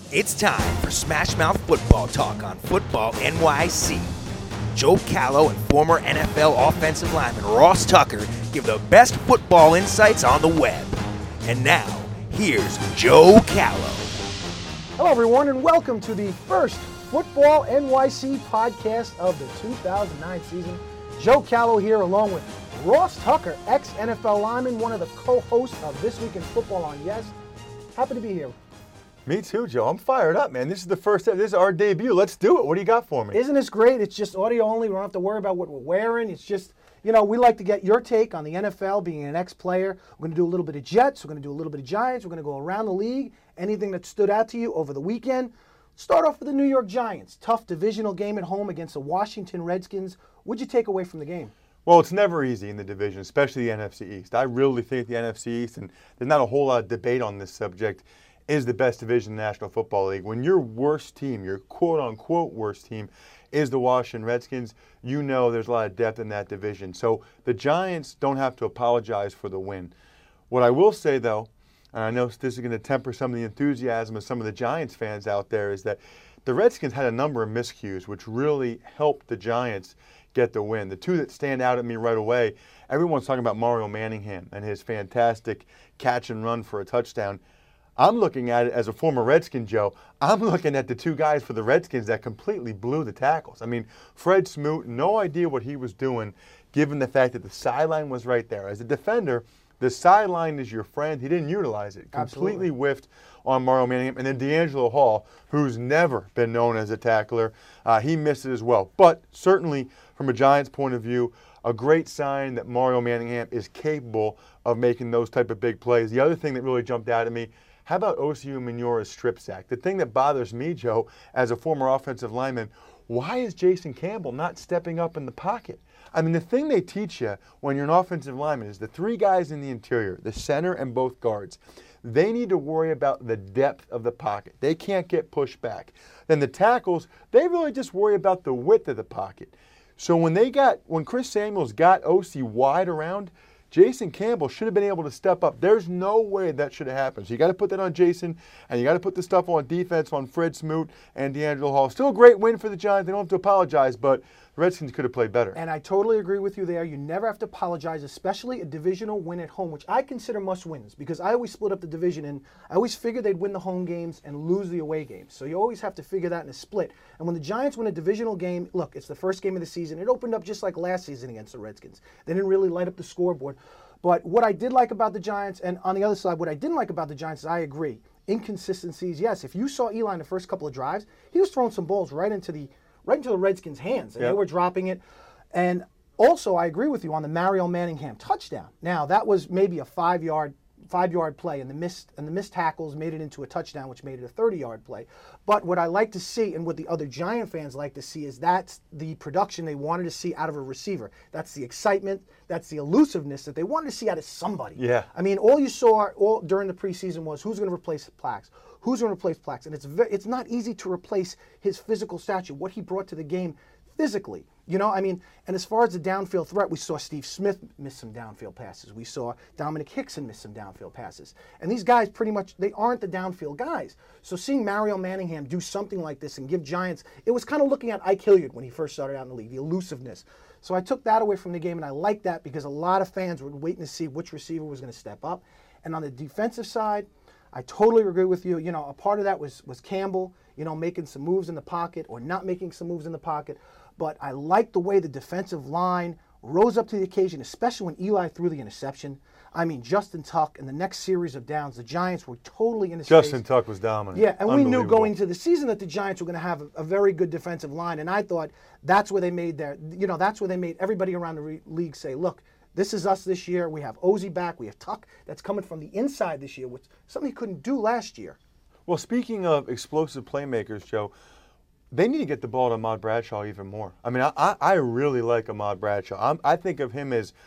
It's time for Smash Mouth Football Talk on Football NYC. Joe Callow and former NFL offensive lineman Ross Tucker give the best football insights on the web. And now, here's Joe Callow. Hello, everyone, and welcome to the first Football NYC podcast of the 2009 season. Joe Callow here, along with Ross Tucker, ex-NFL lineman, one of the co-hosts of This Week in Football on Yes. Happy to be here. Me too, Joe. I'm fired up, man. This is the first step. This is our debut. Let's do it. What do you got for me? Isn't this great? It's just audio only. We don't have to worry about what we're wearing. It's just, we like to get your take on the NFL, being an ex-player. We're going to do a little bit of Jets. We're going to do a little bit of Giants. We're going to go around the league. Anything that stood out to you over the weekend. Start off with the New York Giants. Tough divisional game at home against the Washington Redskins. What'd you take away from the game? Well, it's never easy in the division, especially the NFC East. I really think the NFC East, and there's not a whole lot of debate on this subject, is the best division in the National Football League. When your worst team, your quote-unquote worst team, is the Washington Redskins, you know there's a lot of depth in that division. So the Giants don't have to apologize for the win. What I will say, though, and I know this is going to temper some of the enthusiasm of some of the Giants fans out there, is that the Redskins had a number of miscues which really helped the Giants get the win. The two that stand out at me right away, everyone's talking about Mario Manningham and his fantastic catch and run for a touchdown. I'm looking at it as a former Redskin, Joe. I'm looking at the two guys for the Redskins that completely blew the tackles. I mean, Fred Smoot, no idea what he was doing, given the fact that the sideline was right there. As a defender, the sideline is your friend. He didn't utilize it. Completely whiffed on Mario Manningham. And then D'Angelo Hall, who's never been known as a tackler, he missed it as well. But certainly, from a Giants point of view, a great sign that Mario Manningham is capable of making those type of big plays. The other thing that really jumped out at me, how about Osi Umenyiора's strip sack? The thing that bothers me, Joe, as a former offensive lineman, why is Jason Campbell not stepping up in the pocket? I mean, the thing they teach you when you're an offensive lineman is the three guys in the interior, the center and both guards, they need to worry about the depth of the pocket. They can't get pushed back. Then the tackles, they really just worry about the width of the pocket. So when Chris Samuels got Osi wide around, Jason Campbell should have been able to step up. There's no way that should have happened. So you got to put that on Jason, and you got to put the stuff on defense on Fred Smoot and D'Angelo Hall. Still a great win for the Giants. They don't have to apologize, but the Redskins could have played better. And I totally agree with you there. You never have to apologize, especially a divisional win at home, which I consider must-wins, because I always split up the division, and I always figured they'd win the home games and lose the away games. So you always have to figure that in a split. And when the Giants win a divisional game, look, it's the first game of the season. It opened up just like last season against the Redskins. They didn't really light up the scoreboard. But what I did like about the Giants, and on the other side, what I didn't like about the Giants is I agree. Inconsistencies, yes. If you saw Eli in the first couple of drives, he was throwing some balls right into the Redskins' hands, and They were dropping it. And also, I agree with you on the Mario Manningham touchdown. Now, that was maybe a five-yard play, and the missed tackles made it into a touchdown, which made it a 30-yard play. But what I like to see, and what the other Giant fans like to see, is that's the production they wanted to see out of a receiver. That's the excitement. That's the elusiveness that they wanted to see out of somebody. Yeah. I mean, all you saw during the preseason was who's going to replace Plax. Who's going to replace Plax? And it's not easy to replace his physical stature, what he brought to the game physically. And as far as the downfield threat, we saw Steve Smith miss some downfield passes. We saw Dominic Hickson miss some downfield passes. And these guys pretty much, they aren't the downfield guys. So seeing Mario Manningham do something like this and give Giants, it was kind of looking at Ike Hilliard when he first started out in the league, the elusiveness. So I took that away from the game, and I like that because a lot of fans were waiting to see which receiver was going to step up. And on the defensive side, I totally agree with you. A part of that was Campbell, making some moves in the pocket or not making some moves in the pocket. But I like the way the defensive line rose up to the occasion, especially when Eli threw the interception. I mean, Justin Tuck in the next series of downs, the Giants were totally in his face. Justin Tuck was dominant. Yeah, and we knew going into the season that the Giants were going to have a very good defensive line, and I thought that's where they made that's where they made everybody around the league say, look, this is us this year. We have Osi back. We have Tuck that's coming from the inside this year, which something he couldn't do last year. Well, speaking of explosive playmakers, Joe, they need to get the ball to Ahmad Bradshaw even more. I mean, I really like Ahmad Bradshaw. I think of him as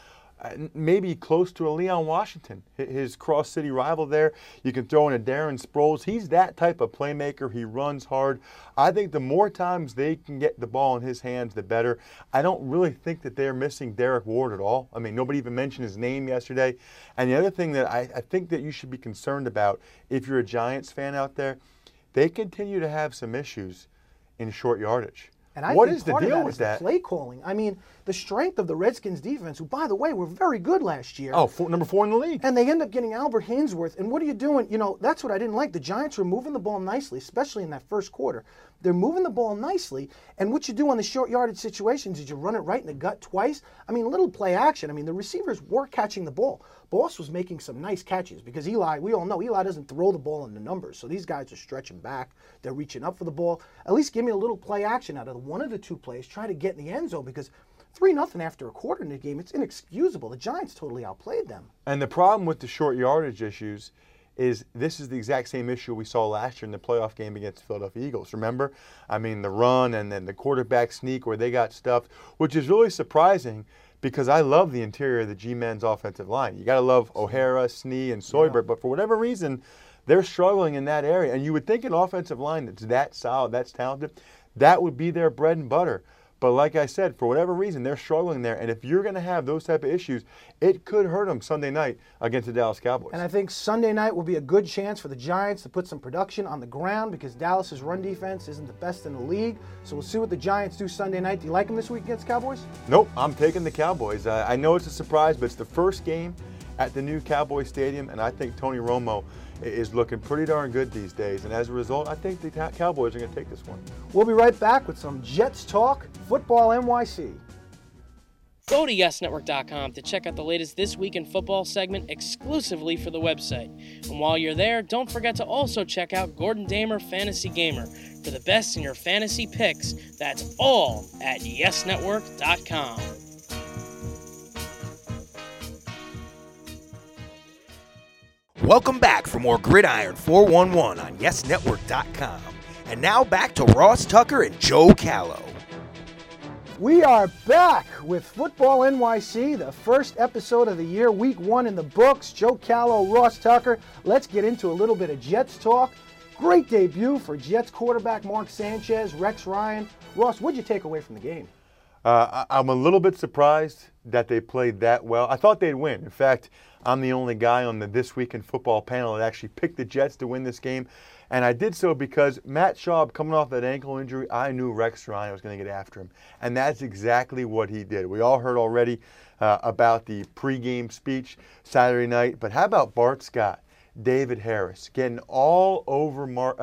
maybe close to a Leon Washington, his cross-city rival there. You can throw in a Darren Sproles. He's that type of playmaker. He runs hard. I think the more times they can get the ball in his hands, the better. I don't really think that they're missing Derek Ward at all. I mean, nobody even mentioned his name yesterday. And the other thing that I think that you should be concerned about if you're a Giants fan out there, they continue to have some issues in short yardage. And I What think is the part of deal that with is that? the play calling. I mean, the strength of the Redskins defense, who, by the way, were very good last year. Oh, number 4 in the league. And they end up getting Albert Hainsworth. And what are you doing? You know, that's what I didn't like. The Giants were moving the ball nicely, especially in that first quarter. They're moving the ball nicely. And what you do on the short yardage situations is you run it right in the gut twice. I mean, little play action. I mean, the receivers were catching the ball. Boss was making some nice catches because Eli, we all know, Eli doesn't throw the ball in the numbers. So these guys are stretching back. They're reaching up for the ball. At least give me a little play action out of one of the two plays. Try to get in the end zone because 3-0 after a quarter in the game, it's inexcusable. The Giants totally outplayed them. And the problem with the short yardage issues is this is the exact same issue we saw last year in the playoff game against the Philadelphia Eagles. Remember? I mean, the run and then the quarterback sneak where they got stuffed, which is really surprising because I love the interior of the G-Men's offensive line. You got to love O'Hara, Snee, and Soybert, but for whatever reason, they're struggling in that area. And you would think an offensive line that's that solid, that's talented, that would be their bread and butter. But like I said, for whatever reason, they're struggling there. And if you're going to have those type of issues, it could hurt them Sunday night against the Dallas Cowboys. And I think Sunday night will be a good chance for the Giants to put some production on the ground because Dallas's run defense isn't the best in the league. So we'll see what the Giants do Sunday night. Do you like them this week against Cowboys? Nope, I'm taking the Cowboys. I know it's a surprise, but it's the first game at the new Cowboy Stadium, and I think Tony Romo is looking pretty darn good these days. And as a result, I think the Cowboys are going to take this one. We'll be right back with some Jets talk, Football NYC. Go to YesNetwork.com to check out the latest This Week in Football segment exclusively for the website. And while you're there, don't forget to also check out Gordon Damer Fantasy Gamer for the best in your fantasy picks. That's all at YesNetwork.com. Welcome back for more Gridiron 411 on YesNetwork.com. And now back to Ross Tucker and Joe Callow. We are back with Football NYC, the first episode of the year, week 1 in the books. Joe Callow, Ross Tucker. Let's get into a little bit of Jets talk. Great debut for Jets quarterback Mark Sanchez, Rex Ryan. Ross, what'd you take away from the game? I'm a little bit surprised that they played that well. I thought they'd win. In fact, I'm the only guy on the This Week in Football panel that actually picked the Jets to win this game. And I did so because Matt Schaub, coming off that ankle injury, I knew Rex Ryan was going to get after him. And that's exactly what he did. We all heard already about the pregame speech Saturday night. But how about Bart Scott, David Harris, getting all over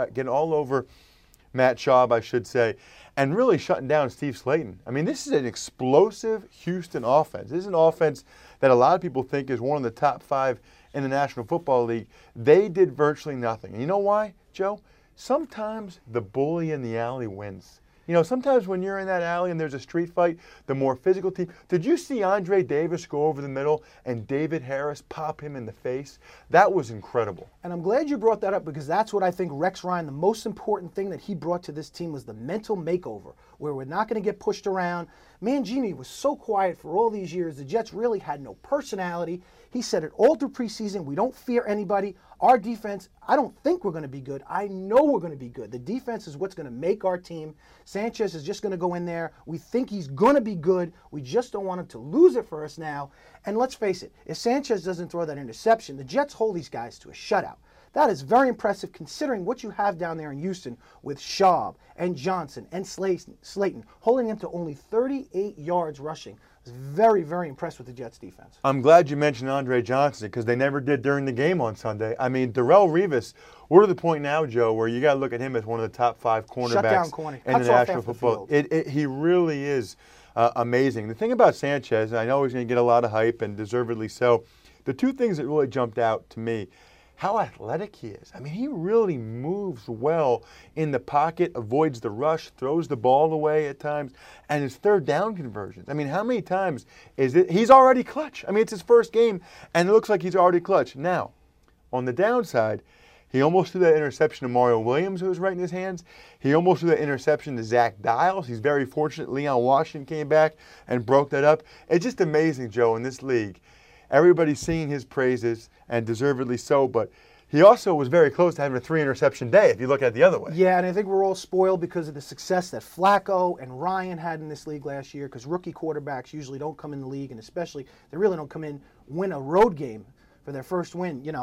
Matt Schaub, I should say, and really shutting down Steve Slayton. I mean, this is an explosive Houston offense. This is an offense that a lot of people think is one of the top 5 in the National Football League. They did virtually nothing. And you know why, Joe? Sometimes the bully in the alley wins. You know, sometimes when you're in that alley and there's a street fight, the more physical team. Did you see Andre Davis go over the middle and David Harris pop him in the face? That was incredible. And I'm glad you brought that up because that's what I think Rex Ryan, the most important thing that he brought to this team was the mental makeover, where we're not going to get pushed around. Mangini was so quiet for all these years. The Jets really had no personality. He said it all through preseason. We don't fear anybody. Our defense, I don't think we're going to be good. I know we're going to be good. The defense is what's going to make our team. Sanchez is just going to go in there. We think he's going to be good. We just don't want him to lose it for us now. And let's face it, if Sanchez doesn't throw that interception, the Jets hold these guys to a shutout. That is very impressive considering what you have down there in Houston with Schaub and Johnson and Slayton holding them to only 38 yards rushing. I was very, very impressed with the Jets defense. I'm glad you mentioned Andre Johnson because they never did during the game on Sunday. I mean, Darrelle Revis, we're to the point now, Joe, where you got to look at him as one of the top 5 cornerbacks Shutdown corner. in the Cuts off National half the Football. field. He really is amazing. The thing about Sanchez, and I know he's going to get a lot of hype and deservedly so, the two things that really jumped out to me, how athletic he is. I mean, he really moves well in the pocket, avoids the rush, throws the ball away at times, and his third down conversions. I mean, how many times is it? He's already clutch. I mean, it's his first game, and it looks like he's already clutch. Now, on the downside, he almost threw that interception to Mario Williams, who was right in his hands. He almost threw that interception to Zach Dials. He's very fortunate Leon Washington came back and broke that up. It's just amazing, Joe, in this league. Everybody's singing his praises, and deservedly so, but he also was very close to having a 3-interception day if you look at it the other way. Yeah, and I think we're all spoiled because of the success that Flacco and Ryan had in this league last year because rookie quarterbacks usually don't come in the league, and especially they really don't come in, win a road game for their first win, you know.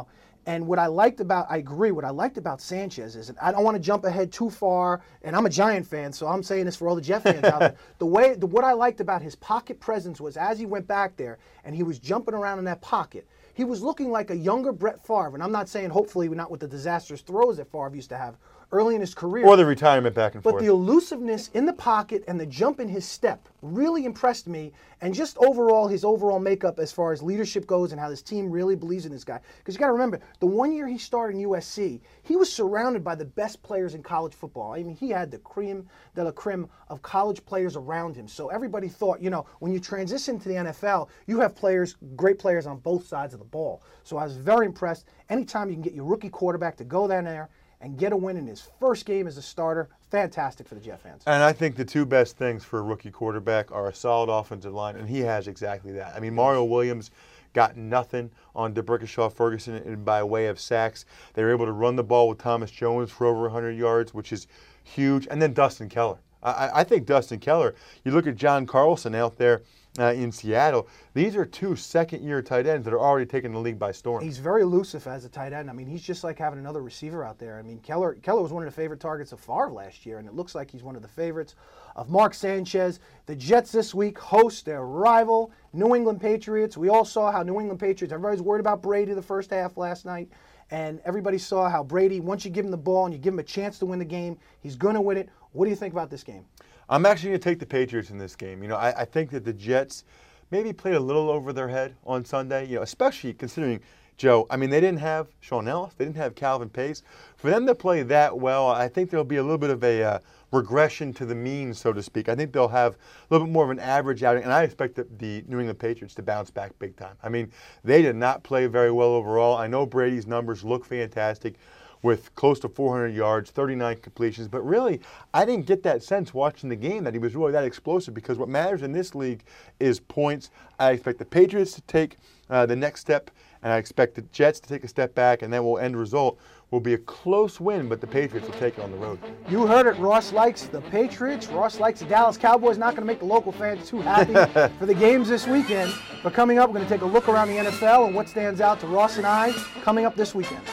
And what I agree, what I liked about Sanchez is, and I don't want to jump ahead too far, and I'm a Giant fan, so I'm saying this for all the Jet fans out there. What I liked about his pocket presence was as he went back there and he was jumping around in that pocket, he was looking like a younger Brett Favre. And I'm not saying hopefully not with the disastrous throws that Favre used to have early in his career. Or the retirement back and forth. But the elusiveness in the pocket and the jump in his step really impressed me. And just overall, his overall makeup as far as leadership goes and how this team really believes in this guy. Because you got to remember, the 1 year he started in USC, he was surrounded by the best players in college football. I mean, he had the creme de la creme of college players around him. So everybody thought, when you transition to the NFL, you have great players on both sides of the ball. So I was very impressed. Anytime you can get your rookie quarterback to go down there and get a win in his first game as a starter, fantastic for the Jet fans. And I think the two best things for a rookie quarterback are a solid offensive line, and he has exactly that. I mean, Mario Williams got nothing on DeBrickashaw-Ferguson by way of sacks. They were able to run the ball with Thomas Jones for over 100 yards, which is huge. And then Dustin Keller. I think Dustin Keller, you look at John Carlson out there in Seattle, these are two second-year tight ends that are already taking the league by storm. He's very elusive as a tight end. I mean, he's just like having another receiver out there. I mean, Keller was one of the favorite targets of Favre last year, and it looks like he's one of the favorites of Mark Sanchez. The Jets this week host their rival, New England Patriots. We all saw how New England Patriots, everybody's worried about Brady the first half last night, and everybody saw how Brady, once you give him the ball and you give him a chance to win the game, he's going to win it. What do you think about this game? I'm actually going to take the Patriots in this game. I think that the Jets maybe played a little over their head on Sunday, especially considering, Joe, I mean, they didn't have Shaun Ellis. They didn't have Calvin Pace. For them to play that well, I think there'll be a little bit of a regression to the mean, so to speak. I think they'll have a little bit more of an average outing, and I expect the New England Patriots to bounce back big time. I mean, they did not play very well overall. I know Brady's numbers look fantastic, with close to 400 yards, 39 completions. But really, I didn't get that sense watching the game that he was really that explosive, because what matters in this league is points. I expect the Patriots to take the next step, and I expect the Jets to take a step back, and then end result will be a close win, but the Patriots will take it on the road. You heard it. Ross likes the Patriots. Ross likes the Dallas Cowboys. Not going to make the local fans too happy for the games this weekend. But coming up, we're going to take a look around the NFL and what stands out to Ross and I coming up this weekend.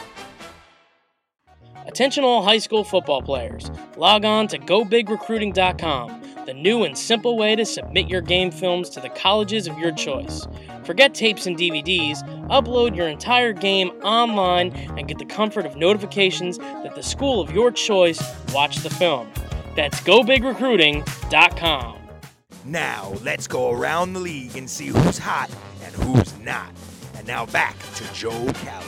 Attention all high school football players. Log on to GoBigRecruiting.com, the new and simple way to submit your game films to the colleges of your choice. Forget tapes and DVDs, upload your entire game online and get the comfort of notifications that the school of your choice watched the film. That's GoBigRecruiting.com. Now, let's go around the league and see who's hot and who's not. And now back to Joe Callow.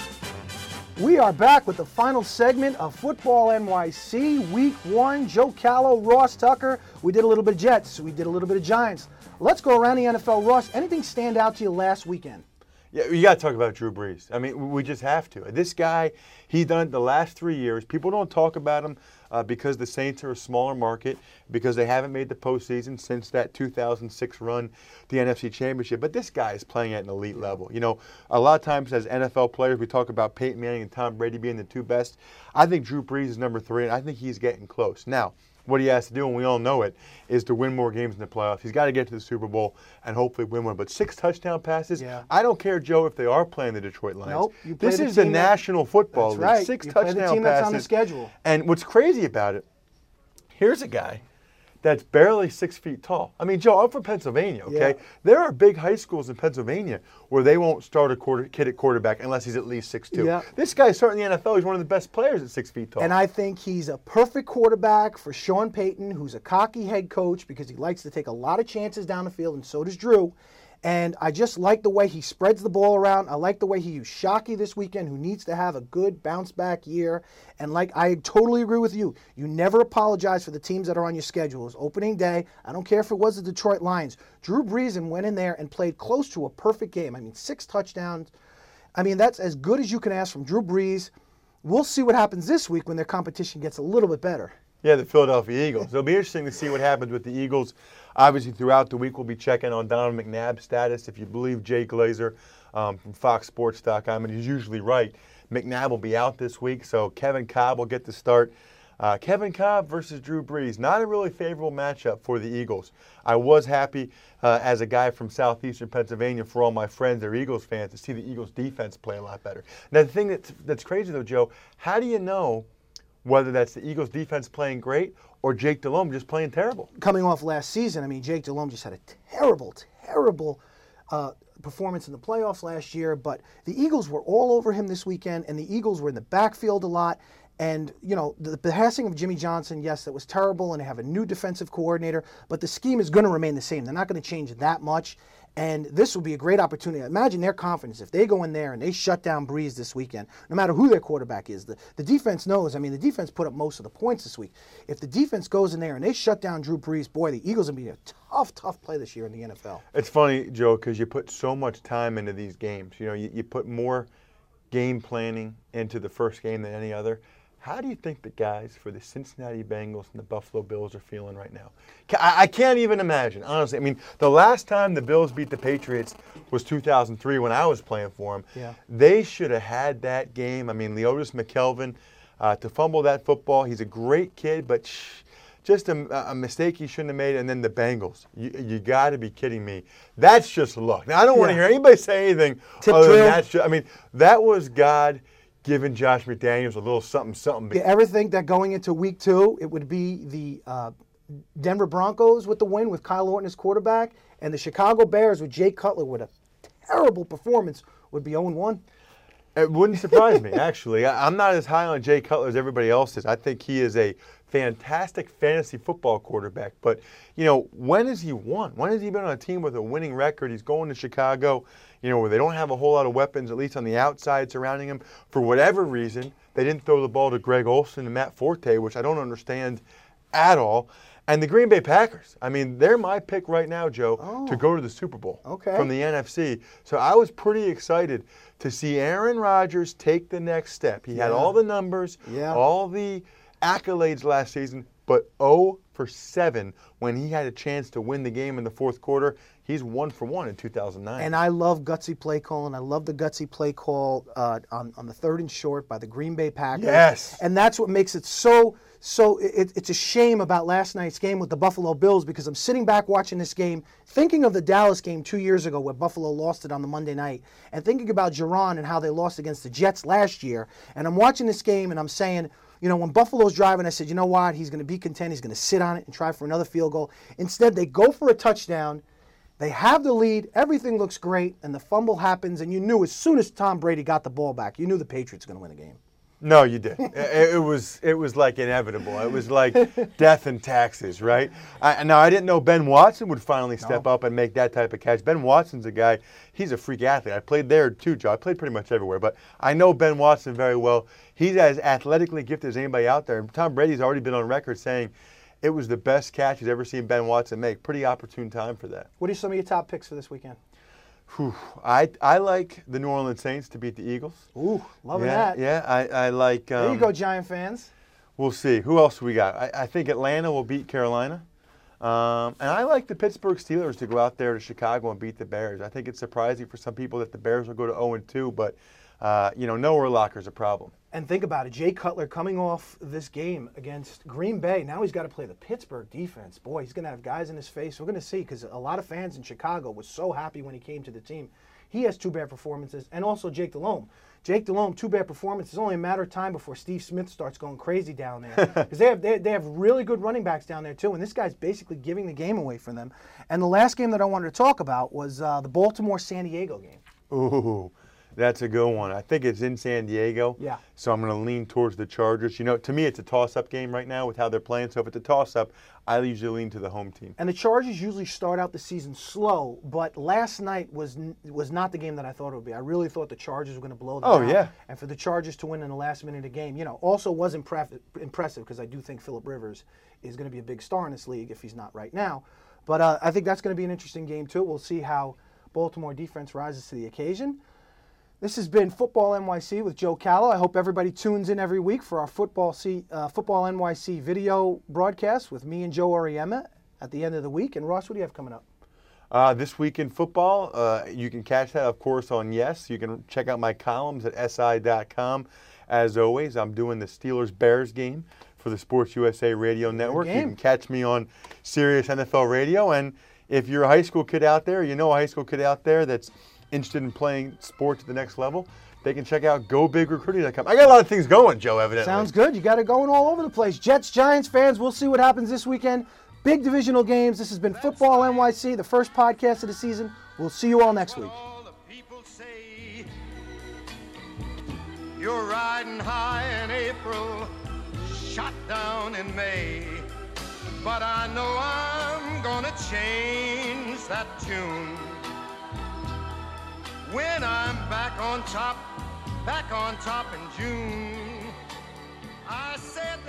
We are back with the final segment of Football NYC, Week 1. Joe Callow, Ross Tucker. We did a little bit of Jets. We did a little bit of Giants. Let's go around the NFL. Ross, anything stand out to you last weekend? Yeah, you got to talk about Drew Brees. I mean, we just have to. This guy, he's done it the last 3 years. People don't talk about him because the Saints are a smaller market, because they haven't made the postseason since that 2006 run, the NFC Championship. But this guy is playing at an elite level. A lot of times as NFL players, we talk about Peyton Manning and Tom Brady being the two best. I think Drew Brees is number 3, and I think he's getting close. Now, what he has to do, and we all know it, is to win more games in the playoffs. He's got to get to the Super Bowl and hopefully win one. But 6 touchdown passes, yeah. I don't care, Joe, if they are playing the Detroit Lions. Nope, this is the National Football League. Right. 6 you touchdown play the team passes. That's on the schedule. And what's crazy about it, here's a guy that's barely 6 feet tall. I mean, Joe, I'm from Pennsylvania, okay? Yeah. There are big high schools in Pennsylvania where they won't start a kid at quarterback unless he's at least 6'2". Yeah. This guy's starting in the NFL. He's one of the best players at 6 feet tall. And I think he's a perfect quarterback for Sean Payton, who's a cocky head coach because he likes to take a lot of chances down the field, and so does Drew. And I just like the way he spreads the ball around. I like the way he used Shockey this weekend, who needs to have a good bounce-back year. And I totally agree with you. You never apologize for the teams that are on your schedule. It was opening day. I don't care if it was the Detroit Lions. Drew Brees went in there and played close to a perfect game. I mean, 6 touchdowns. I mean, that's as good as you can ask from Drew Brees. We'll see what happens this week when their competition gets a little bit better. Yeah, the Philadelphia Eagles. It'll be interesting to see what happens with the Eagles. Obviously, throughout the week, we'll be checking on Donovan McNabb's status. If you believe Jay Glazer from FoxSports.com, and he's usually right, McNabb will be out this week, so Kevin Cobb will get the start. Kevin Kolb versus Drew Brees, not a really favorable matchup for the Eagles. I was happy as a guy from southeastern Pennsylvania for all my friends that are Eagles fans to see the Eagles defense play a lot better. Now, the thing that's crazy, though, Joe, how do you know whether that's the Eagles defense playing great or Jake Delhomme just playing terrible? Coming off last season, I mean, Jake Delhomme just had a terrible performance in the playoffs last year, but the Eagles were all over him this weekend, and the Eagles were in the backfield a lot. And, you know, the passing of Jimmy Johnson, yes, that was terrible, and they have a new defensive coordinator, but the scheme is going to remain the same. They're not going to change that much, and this will be a great opportunity. Imagine their confidence if they go in there and they shut down Brees this weekend, no matter who their quarterback is. The defense knows. I mean, the defense put up most of the points this week. If the defense goes in there and they shut down Drew Brees, boy, the Eagles are going to be a tough play this year in the NFL. It's funny, Joe, because you put so much time into these games. You know, you put more game planning into the first game than any other. How do you think the guys for the Cincinnati Bengals and the Buffalo Bills are feeling right now? I can't even imagine, honestly. I mean, the last time the Bills beat the Patriots was 2003 when I was playing for them. Yeah. They should have had that game. I mean, Leotis McKelvin, to fumble that football, he's a great kid, but just a mistake he shouldn't have made. And then the Bengals. You got to be kidding me. That's just luck. Now, I don't want to hear anybody say anything other than that's just, I mean, that was God giving Josh McDaniels a little something. You ever think that going into week 2, it would be the Denver Broncos with the win with Kyle Orton as quarterback, and the Chicago Bears with Jay Cutler with a terrible performance would be 0-1? It wouldn't surprise me, actually. I'm not as high on Jay Cutler as everybody else is. I think he is a fantastic fantasy football quarterback. But, you know, when has he won? When has he been on a team with a winning record? He's going to Chicago, you know, where they don't have a whole lot of weapons, at least on the outside surrounding him. For whatever reason, they didn't throw the ball to Greg Olsen and Matt Forte, which I don't understand at all. And the Green Bay Packers, I mean, they're my pick right now, Joe, to go to the Super Bowl from the NFC. So I was pretty excited to see Aaron Rodgers take the next step. He had all the numbers, all the accolades last season, but 0 for 7 when he had a chance to win the game in the fourth quarter. He's 1 for 1 in 2009. And I love gutsy play calling. I love the gutsy play call on the 3rd and short by the Green Bay Packers. Yes. And that's what makes it it's a shame about last night's game with the Buffalo Bills, because I'm sitting back watching this game, thinking of the Dallas game 2 years ago where Buffalo lost it on the Monday night, and thinking about Giron and how they lost against the Jets last year. And I'm watching this game and I'm saying, you know, when Buffalo's driving, I said, you know what? He's going to be content. He's going to sit on it and try for another field goal. Instead, they go for a touchdown. They have the lead. Everything looks great. And the fumble happens. And you knew as soon as Tom Brady got the ball back, you knew the Patriots were going to win the game. No, you did. It was like inevitable. It was like death and taxes, right? Now, I didn't know Ben Watson would finally step up and make that type of catch. Ben Watson's a guy, he's a freak athlete. I played there too, Joe. I played pretty much everywhere. But I know Ben Watson very well. He's as athletically gifted as anybody out there. And Tom Brady's already been on record saying it was the best catch he's ever seen Ben Watson make. Pretty opportune time for that. What are some of your top picks for this weekend? I like the New Orleans Saints to beat the Eagles. Ooh, loving that. Yeah, I like. There you go, Giant fans. We'll see. Who else we got? I think Atlanta will beat Carolina. And I like the Pittsburgh Steelers to go out there to Chicago and beat the Bears. I think it's surprising for some people that the Bears will go to 0-2, but, you know, no Urlacher's a problem. And think about it. Jay Cutler coming off this game against Green Bay. Now he's got to play the Pittsburgh defense. Boy, he's going to have guys in his face. We're going to see, because a lot of fans in Chicago were so happy when he came to the team. He has 2 bad performances, and also Jake Delhomme. Jake Delhomme, 2 bad performances. It's only a matter of time before Steve Smith starts going crazy down there. Because they have really good running backs down there, too, and this guy's basically giving the game away from them. And the last game that I wanted to talk about was the Baltimore-San Diego game. Ooh. That's a good one. I think it's in San Diego. Yeah. So I'm going to lean towards the Chargers. You know, to me, it's a toss-up game right now with how they're playing. So if it's a toss-up, I usually lean to the home team. And the Chargers usually start out the season slow, but last night was not the game that I thought it would be. I really thought the Chargers were going to blow them out. Yeah. And for the Chargers to win in the last minute of the game, you know, also was impressive because I do think Phillip Rivers is going to be a big star in this league if he's not right now. But I think that's going to be an interesting game, too. We'll see how Baltimore defense rises to the occasion. This has been Football NYC with Joe Callow. I hope everybody tunes in every week for our Football NYC video broadcast with me and Joe Auriemma at the end of the week. And Ross, what do you have coming up? This week in football, you can catch that, of course, on Yes. You can check out my columns at si.com. As always, I'm doing the Steelers-Bears game for the Sports USA Radio Network. You game. can catch me on Sirius NFL Radio. And if you're a high school kid out there, you know a high school kid out there that's interested in playing sports at the next level, they can check out GoBigRecruiting.com. I got a lot of things going, Joe, evidently. Sounds good. You got it going all over the place. Jets, Giants fans, we'll see what happens this weekend. Big divisional games. This has been Football NYC, the first podcast of the season. We'll see you all next week. All the people say you're riding high in April, shot down in May. But I know I'm gonna change that tune when I'm back on top in June. I said